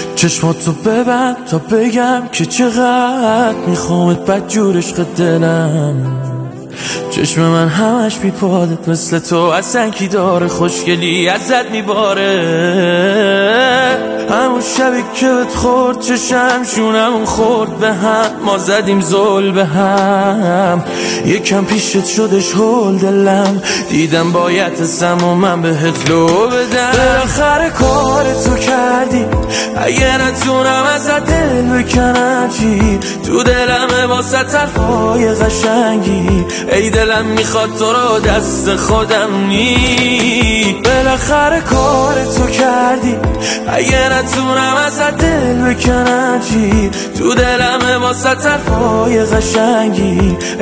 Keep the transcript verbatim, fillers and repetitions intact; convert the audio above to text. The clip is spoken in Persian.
چشماتو ببند تا بگم که چقدر میخوامت بدجور عشق دلم. چشم من همش بیپادت مثل تو اصلا کی داره، خوشگلی ازت میباره. همون شبی که بهت خورد چشم شونمون خورد به هم، ما زدیم زل به هم. یکم پیشت شدش هول دلم، دیدم باید تسم و من بهت لو بدم. بالاخره کار تو کردی، اگه نتونم ازت دل بکنم چی؟ تو دلمه واسه طرفای قشنگی، ای دلم میخواد تو رو دست خودم نی. بالاخره کار تو کردی، اگه نتونم ازت دل بکنم چی؟ تو دلمه واسه طرفای قشنگی،